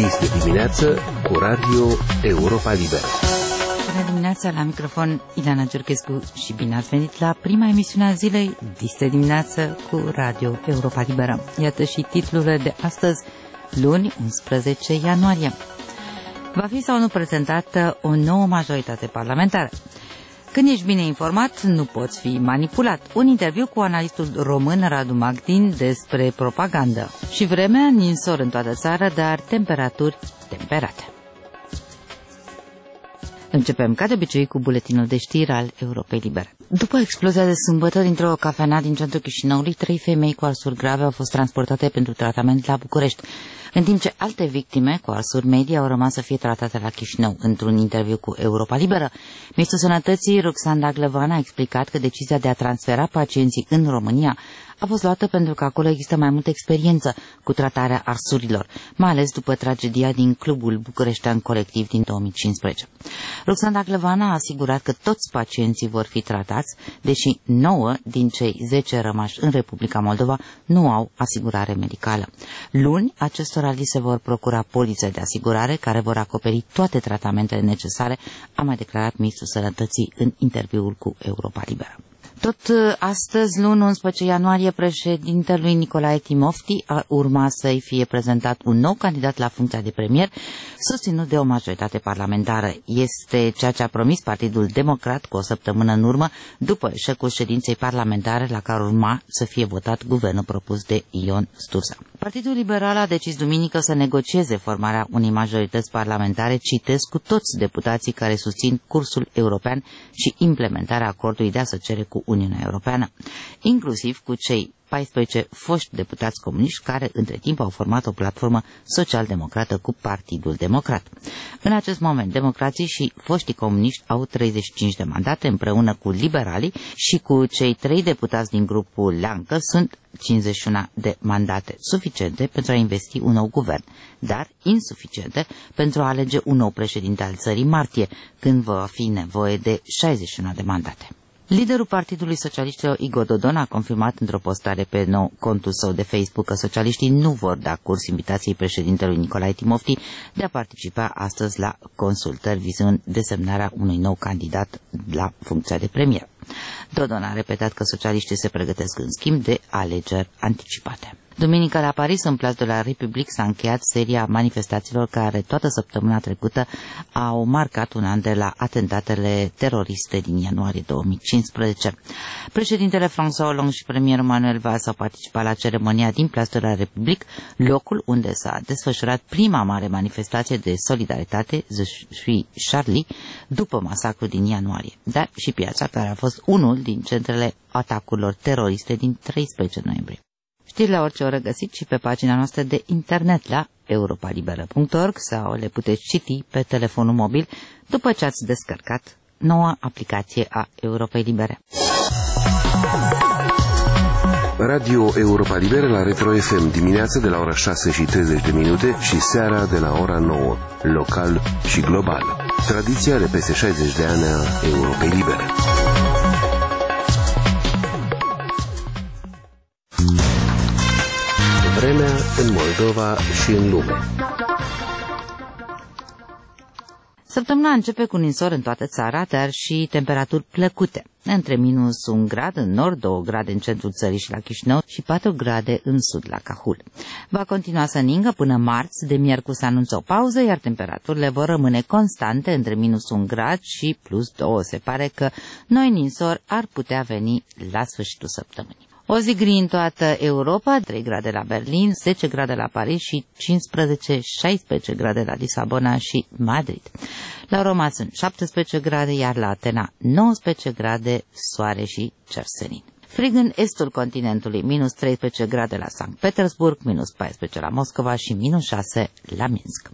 Dis de dimineață cu Radio Europa Liberă. Bună dimineața, la microfon Ileana Giurchescu și bine ați venit la prima emisiune a zilei Dis de dimineață cu Radio Europa Liberă. Iată și titlurile de astăzi, luni 11 ianuarie. Va fi sau nu prezentată o nouă majoritate parlamentară? Când ești bine informat, nu poți fi manipulat. Un interviu cu analistul român Radu Magdin despre propagandă. Și vremea ninsor în toată țara, dar temperaturi temperate. Începem, ca de obicei, cu buletinul de știri al Europei Libere. După explozia de sâmbătă dintr-o cafenea din centrul Chișinăului, 3 femei cu arsuri grave au fost transportate pentru tratament la București, în timp ce alte victime cu arsuri medii au rămas să fie tratate la Chișinău. Într-un interviu cu Europa Liberă, ministrul Sănătății, Roxana Daglevan, a explicat că decizia de a transfera pacienții în România a fost luată pentru că acolo există mai multă experiență cu tratarea arsurilor, mai ales după tragedia din Clubul Bucureștean Colectiv din 2015. Roxana Daglevan a asigurat că toți pacienții vor fi tratați, deși 9 din cei 10 rămași în Republica Moldova nu au asigurare medicală. Luni, acestora li se vor procura polițe de asigurare care vor acoperi toate tratamentele necesare, a mai declarat ministrul Sănătății în interviul cu Europa Liberă. Tot astăzi, luni 11 ianuarie, președintelui Nicolae Timofti a urma să-i fie prezentat un nou candidat la funcția de premier, susținut de o majoritate parlamentară. Este ceea ce a promis Partidul Democrat cu o săptămână în urmă, după eșecul ședinței parlamentare la care urma să fie votat guvernul propus de Ion Sturza. Partidul Liberal a decis duminică să negocieze formarea unei majorități parlamentare, citesc, cu toți deputații care susțin cursul european și implementarea acordului de asociere cu Uniunea Europeană, inclusiv cu cei 14 foști deputați comuniști care între timp au format o platformă social-democrată cu Partidul Democrat. În acest moment, democrații și foștii comuniști au 35 de mandate împreună cu liberalii și cu cei 3 deputați din grupul Leancă sunt 51 de mandate, suficiente pentru a investi un nou guvern, dar insuficiente pentru a alege un nou președinte al țării martie, când va fi nevoie de 61 de mandate. Liderul Partidului Socialiștilor, Igor Dodon, a confirmat într-o postare pe contul său de Facebook că socialiștii nu vor da curs invitației președintelui Nicolae Timofti de a participa astăzi la consultări vizând desemnarea unui nou candidat la funcția de premier. Dodon a repetat că socialiștii se pregătesc în schimb de alegeri anticipate. Duminică la Paris, în Place de la République, s-a încheiat seria manifestațiilor care toată săptămâna trecută au marcat un an de la atentatele teroriste din ianuarie 2015. Președintele François Hollande și premierul Manuel Valls au participat la ceremonia din Place de la République, locul unde s-a desfășurat prima mare manifestație de solidaritate, Je suis Charlie, după masacrul din ianuarie, dar și piața care a fost unul din centrele atacurilor teroriste din 13 noiembrie. Știri la orice oră găsiți și pe pagina noastră de internet la europalibera.org sau le puteți citi pe telefonul mobil după ce ați descărcat noua aplicație a Europei Libere. Radio Europa Liberă la Retro FM dimineața de la ora 6:30 și seara de la ora 9, local și global. Tradiția de peste 60 de ani a Europei Libere. Vremea în Moldova și în lume. Săptămâna începe cu ninsor în toată țara, dar și temperaturi plăcute. Între minus 1 grad în nord, 2 grade în centrul țării și la Chișinău și 4 grade în sud la Cahul. Va continua să ningă până marți, de miercuri se anunță o pauză, iar temperaturile vor rămâne constante între minus 1 grad și plus 2. Se pare că noi ninsori ar putea veni la sfârșitul săptămânii. O zi gri în toată Europa, 3 grade la Berlin, 10 grade la Paris și 15-16 grade la Lisabona și Madrid. La Roma sunt 17 grade, iar la Atena 19 grade, soare și cer senin. Frig în estul continentului, minus 13 grade la Sankt Petersburg, minus 14 la Moscova și minus 6 la Minsk.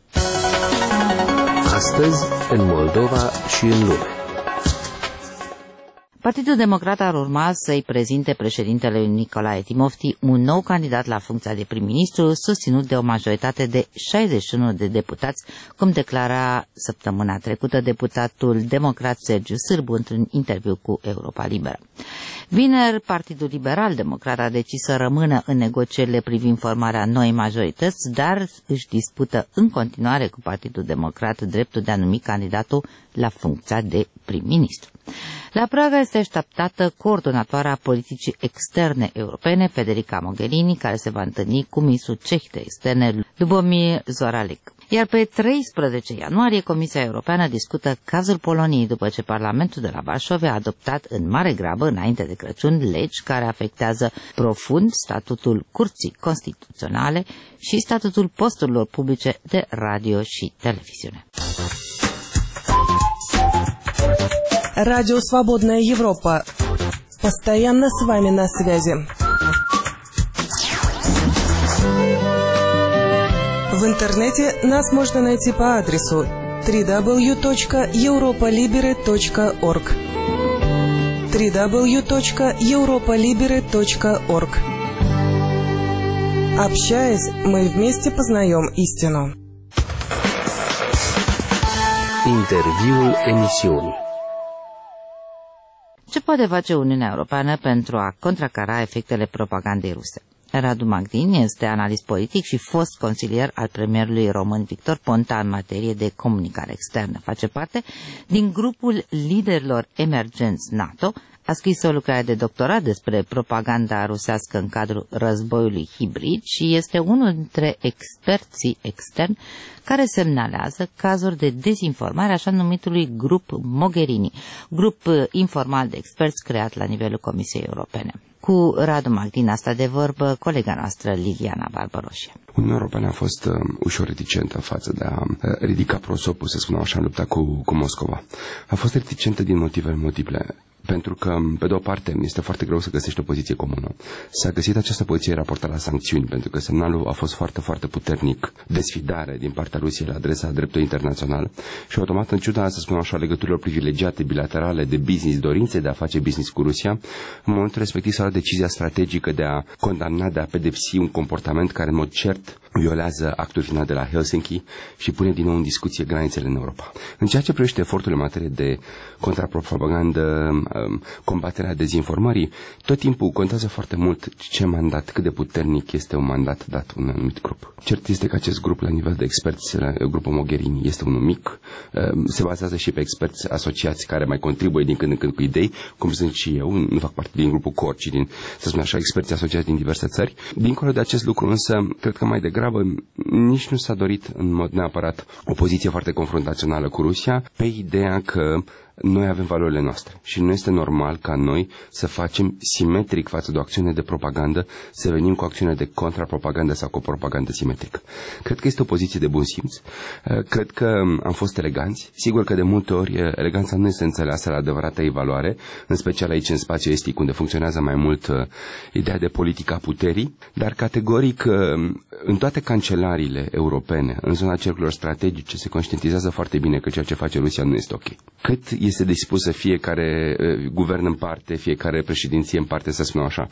Astăzi, în Moldova și în lume. Partidul Democrat ar urma să-i prezinte președintele Nicolae Timofti un nou candidat la funcția de prim-ministru, susținut de o majoritate de 61 de deputați, cum declara săptămâna trecută deputatul democrat Sergiu Sârbu într-un interviu cu Europa Liberă. Vineri, Partidul Liberal Democrat a decis să rămână în negocierile privind formarea noii majorități, dar își dispută în continuare cu Partidul Democrat dreptul de a numi candidatul la funcția de prim-ministru. La Praga este așteptată coordonatoarea politicii externe europene, Federica Mogherini, care se va întâlni cu ministrul ceh de externe, Lubomir Zaoralek. Iar pe 13 ianuarie, Comisia Europeană discută cazul Poloniei, după ce Parlamentul de la Varșovia a adoptat în mare grabă, înainte de Crăciun, legi care afectează profund statutul Curții Constituționale și statutul posturilor publice de radio și televiziune. Радио «Свободная Европа». Постоянно с вами на связи. В интернете нас можно найти по адресу www.europolibere.org www.europolibere.org. Общаясь, мы вместе познаем истину. Interviul emisiunii. Ce poate face Uniunea Europeană pentru a contracara efectele propagandei ruse? Radu Magdin este analist politic și fost consilier al premierului român Victor Ponta în materie de comunicare externă. Face parte din grupul liderilor emergenți NATO, a scris o lucrare de doctorat despre propaganda rusească în cadrul războiului hibrid și este unul dintre experții externi care semnalează cazuri de dezinformare așa numitului grup Mogherini, grup informal de experți creat la nivelul Comisiei Europene. Cu Radu Magdin asta de vorbă colega noastră Liliana Barbaroșie. Uniunea Europeană a fost ușor reticentă față de a ridica prosopul, să spunem așa, în lupta cu Moscova. A fost reticentă din motive multiple. Pentru că, pe de o parte, este foarte greu să găsești o poziție comună. S-a găsit această poziție raportată la sancțiuni, pentru că semnalul a fost foarte, foarte puternic de sfidare din partea Rusiei la adresa dreptului internațional și, automat, în ciuda, să spunem așa, legăturilor privilegiate, bilaterale, de business, dorințe de a face business cu Rusia, în momentul respectiv s-a luat decizia strategică de a condamna, de a pedepsi un comportament care, în mod cert, violează actul final de la Helsinki și pune din nou în discuție granițele în Europa. În ceea ce privește eforturile în materie de contrapropagandă, combaterea dezinformării, tot timpul contează foarte mult ce mandat, cât de puternic este un mandat dat un anumit grup. Cert este că acest grup, la nivel de experți, grupul Mogherini, este unul mic, se bazează și pe experți asociați care mai contribuie din când în când cu idei, cum sunt și eu, nu fac parte din grupul COR, ci din, să spun așa, experți asociați din diverse țări. Dincolo de acest lucru, însă, cred că mai degrabă nici nu s-a dorit în mod neapărat o poziție foarte confruntațională cu Rusia, pe ideea că noi avem valorile noastre și nu este normal ca noi să facem simetric față de o acțiune de propagandă, să venim cu o acțiune de contrapropagandă sau cu o propagandă simetrică. Cred că este o poziție de bun simț, cred că am fost eleganți, sigur că de multe ori eleganța nu este înțeleasă la adevărata ei valoare, în special aici în spațiul estic, unde funcționează mai mult ideea de politica puterii, dar categoric în toate cancelariile europene, în zona cercurilor strategice, se conștientizează foarte bine că ceea ce face Rusia nu este ok. Cât este dispusă fiecare guvern în parte, fiecare președinție în parte, să spunem așa,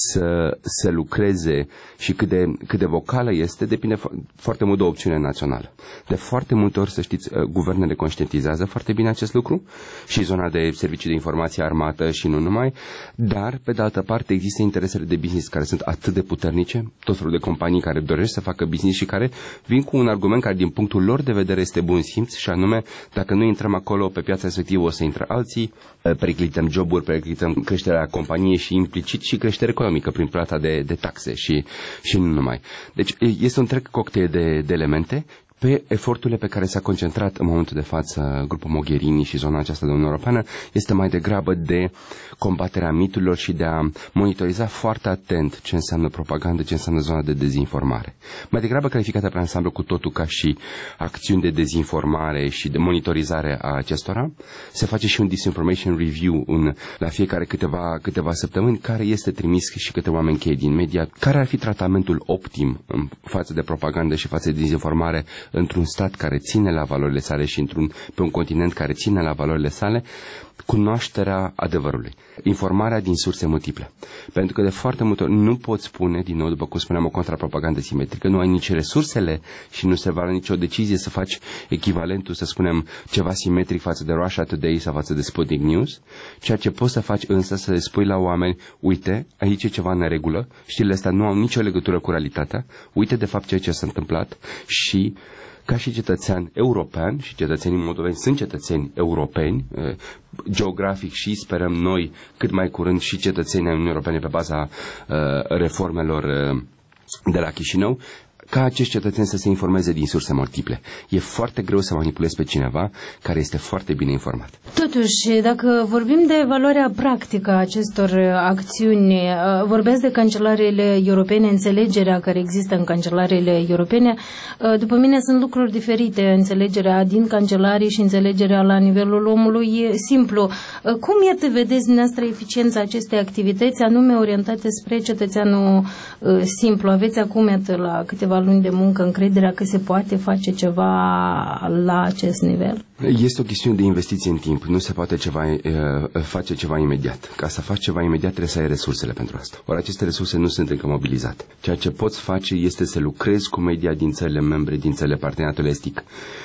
să lucreze și cât de vocală este, depinde foarte mult de o opțiune națională. De foarte multe ori, să știți, guvernele conștientizează foarte bine acest lucru și zona de servicii de informație armată și nu numai, dar, pe de altă parte, există interesele de business care sunt atât de puternice, tot felul de companii care doresc să facă business și care vin cu un argument care, din punctul lor de vedere, este bun simț și anume, dacă nu intrăm acolo pe piața respectivă, o să intre alții, periclităm joburi, periclităm creșterea companiei și implicit și creștere economică prin plata de taxe și nu numai. Deci este un întreg cocktail de elemente pe eforturile pe care s-a concentrat în momentul de față grupul Mogherini și zona aceasta de Uniunea Europeană este mai degrabă de combaterea miturilor și de a monitoriza foarte atent ce înseamnă propagandă, ce înseamnă zona de dezinformare. Mai degrabă calificată pe ansamblu cu totul ca și acțiuni de dezinformare și de monitorizare a acestora. Se face și un disinformation review la fiecare câteva săptămâni care este trimis și către oameni cheie din media, care ar fi tratamentul optim în față de propagandă și față de dezinformare într-un stat care ține la valorile sale și pe un continent care ține la valorile sale. cunoașterea adevărului, informarea din surse multiple. Pentru că de foarte multe ori nu poți spune, din nou, după cum spuneam, o contrapropagandă simetrică, nu ai nici resursele și nu se va lua nicio decizie să faci echivalentul, să spunem, ceva simetric față de Russia Today sau față de Sputnik News. Ceea ce poți să faci însă să le spui la oameni, uite, aici e ceva în regulă, știrile astea nu au nicio legătură cu realitatea, uite de fapt ceea ce s-a întâmplat și ca și cetățean european, și cetățenii moldoveni sunt cetățeni europeni, geografic și sperăm noi cât mai curând și cetățenii Uniunii Europene pe baza reformelor de la Chișinău, ca acești cetățeni să se informeze din surse multiple. E foarte greu să manipulezi pe cineva care este foarte bine informat. Totuși, dacă vorbim de valoarea practică a acestor acțiuni, vorbesc de cancelarele europene, înțelegerea care există în cancelarele europene, după mine sunt lucruri diferite, înțelegerea din cancelarii și înțelegerea la nivelul omului e simplu. Cum vedeți dumneavoastră eficiența acestei activități anume orientate spre cetățeanul simplu? Aveți acum la câteva luni de muncă încrederea că se poate face ceva la acest nivel? Este o chestiune de investiție în timp. Nu se poate face ceva imediat. Ca să faci ceva imediat trebuie să ai resursele pentru asta. Ori aceste resurse nu sunt încă mobilizate. Ceea ce poți face este să lucrezi cu media din țările membre, din țările parteneriatului estic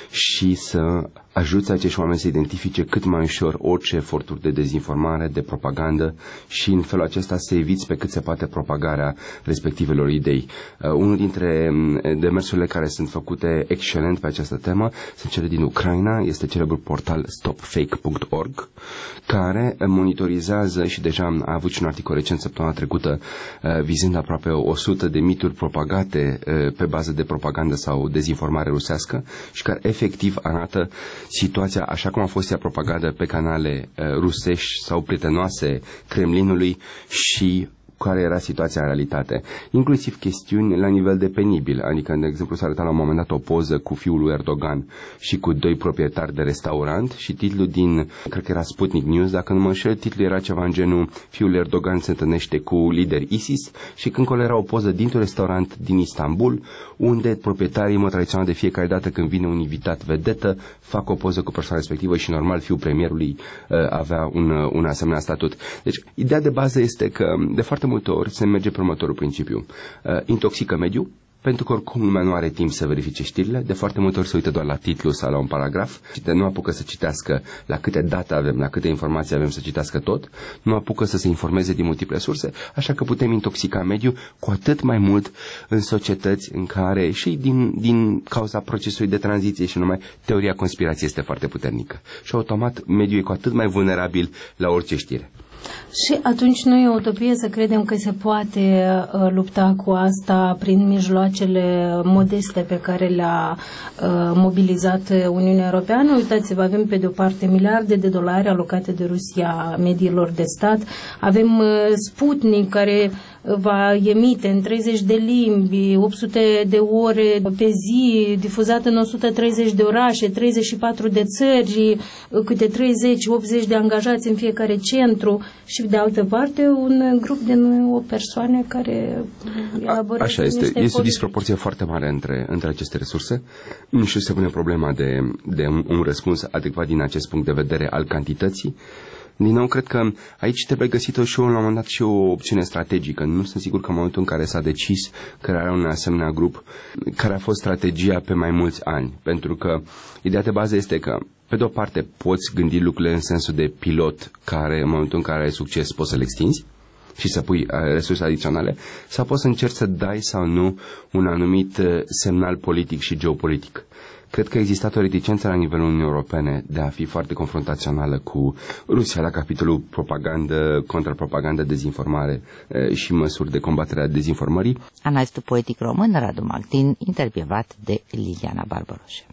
și să ajuți acești oameni să identifice cât mai ușor orice eforturi de dezinformare, de propagandă și în felul acesta să eviți pe cât se poate propagarea respectivelor idei. Unul dintre demersurile care sunt făcute excelent pe această temă sunt cele din Ucraina, este celebrul portal stopfake.org, care monitorizează și deja a avut și un articol recent săptămâna trecută vizând aproape 100 de mituri propagate pe bază de propagandă sau dezinformare rusească și care efectiv arată situația așa cum a fost ea propagată pe canale rusești sau prietenoase Kremlinului și care era situația în realitate. Inclusiv chestiuni la nivel de penibil, adică, de exemplu, s-a arătat la un moment dat o poză cu fiul lui Erdogan și cu doi proprietari de restaurant și titlul din, cred că era Sputnik News, dacă nu mă înșel, titlul era ceva în genul fiul lui Erdogan se întâlnește cu lideri ISIS și când era o poză dintr-un restaurant din Istanbul, unde proprietarii, în mod tradițional de fiecare dată când vine un invitat vedetă, fac o poză cu persoana respectivă și normal fiul premierului avea un asemenea statut. Deci, ideea de bază este că de foarte multe ori se merge pe următorul principiu. Intoxică mediul, pentru că oricum lumea nu are timp să verifice știrile, de foarte multe ori se uită doar la titlu sau la un paragraf, nu apucă să citească la câte date avem, la câte informații avem să citească tot, nu apucă să se informeze din multiple surse, așa că putem intoxica mediul cu atât mai mult în societăți în care și din cauza procesului de tranziție și numai teoria conspirației este foarte puternică. Și automat mediul e cu atât mai vulnerabil la orice știre. Și atunci nu e o utopie să credem că se poate lupta cu asta prin mijloacele modeste pe care le-a mobilizat Uniunea Europeană. Uitați-vă, avem pe de o parte miliarde de dolari alocate de Rusia mediilor de stat, avem Sputnik care va emite în 30 de limbi, 800 de ore pe zi, difuzat în 130 de orașe, 34 de țări, câte 30-80 de angajați în fiecare centru și de altă parte un grup de o persoane care elaborează Așa este. Este o disproporție foarte mare între aceste resurse și se pune problema de un răspuns adecvat din acest punct de vedere al cantității. Din nou, cred că aici trebuie găsită și la un moment dat și o opțiune strategică. Nu sunt sigur că în momentul în care s-a decis crearea unui asemenea grup, care a fost strategia pe mai mulți ani. Pentru că ideea de bază este că, pe de o parte, poți gândi lucrurile în sensul de pilot, care în momentul în care ai succes poți să le extinzi și să pui resurse adiționale, sau poți să încerci să dai sau nu un anumit semnal politic și geopolitic. Cred că a existat o reticență la nivelul Uniunii Europene de a fi foarte confruntațională cu Rusia la capitolul propagandă, contrapropagandă, dezinformare și măsuri de combatere a dezinformării. Analistul politic român Radu Martin, intervievat de Liliana Barbaroșe.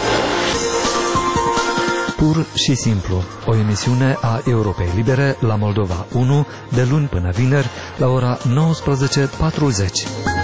Pur și simplu, o emisiune a Europei Libere la Moldova 1, de luni până vineri, la ora 19:40.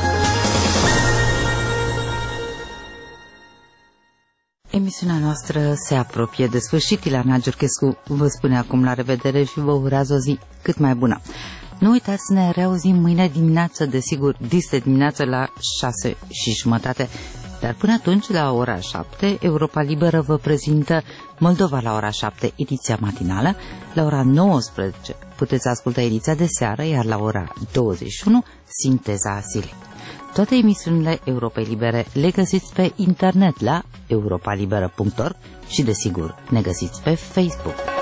Emisiunea noastră se apropie de sfârșit. Ileana Giurchescu vă spune acum la revedere și vă urează o zi cât mai bună. Nu uitați să ne reauzim mâine dimineață, desigur, dis de dimineață la 6:30. Dar până atunci, la ora 7, Europa Liberă vă prezintă Moldova la ora 7, ediția matinală. La ora 19 puteți asculta ediția de seară, iar la ora 21, sinteza zilei. Toate emisiunile Europei Libere le găsiți pe internet la europalibera.org și, desigur, ne găsiți pe Facebook.